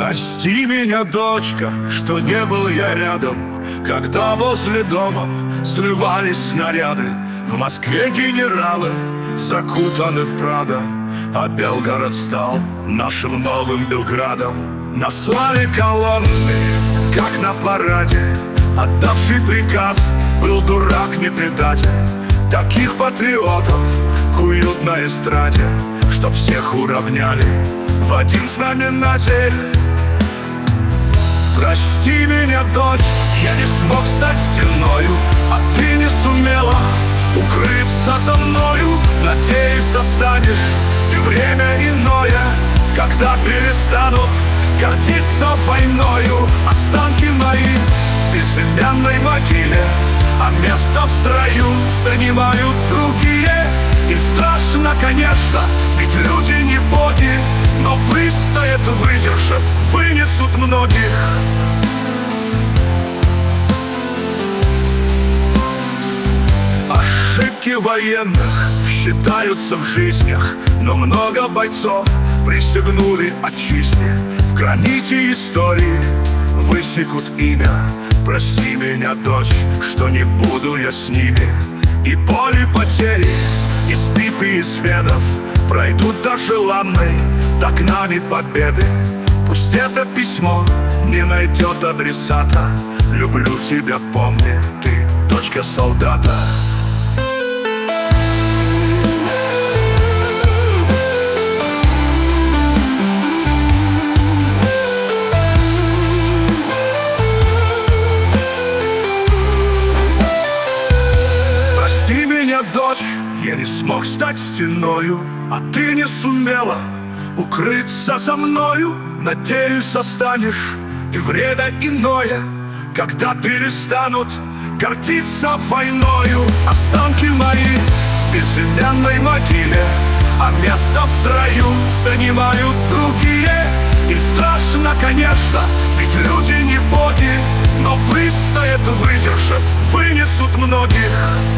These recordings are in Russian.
Прости меня, дочка, что не был я рядом, когда возле дома срывались снаряды. В Москве генералы закутаны в Прадо, а Белгород стал нашим новым Белградом. Наслали колонны, как на параде, отдавший приказ был дурак, не предатель. Таких патриотов куют на эстраде, чтоб всех уравняли в один знаменатель. Прости меня, дочь, я не смог стать стеною, а ты не сумела укрыться за мною. Надеюсь, останешь и время иное, когда перестанут гордиться войною. Останки мои в безымянной могиле, а место в строю занимают другие. Им страшно, конечно, ведь люди не боги, но выстоят, выдержат, вынесут многих. Ошибки военных считаются в жизнях, но много бойцов присягнули отчизне. В граните истории высекут имя. Прости меня, дочь, что не буду я с ними. И боли, потери, из битв и из ведов пройдут до желанной так нами победы. Пусть это письмо не найдет адресата. Люблю тебя, помни, ты дочка солдата. Прости меня, дочь, я не смог стать стеною, а ты не сумела укрыться за мною. Надеюсь, останешь и время иное, когда перестанут гордиться войною. Останки мои в безымянной могиле, а место в строю занимают другие. Им страшно, конечно, ведь люди не боги, но выстоят, выдержат, вынесут многих.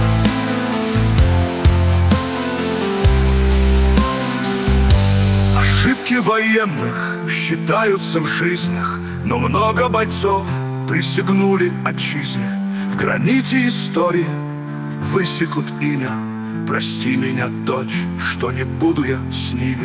Ошибки военных считаются в жизнях, но много бойцов присягнули отчизне. В граните истории высекут имя. Прости меня, дочь, что не буду я с ними.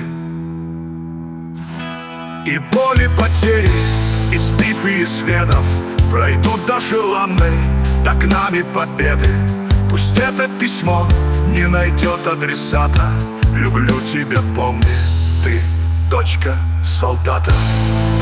И боли, потери, из битв и из ведов пройдут до желанной так нами победы. Пусть это письмо не найдет адресата. Люблю тебя, помни, ты дочка солдата.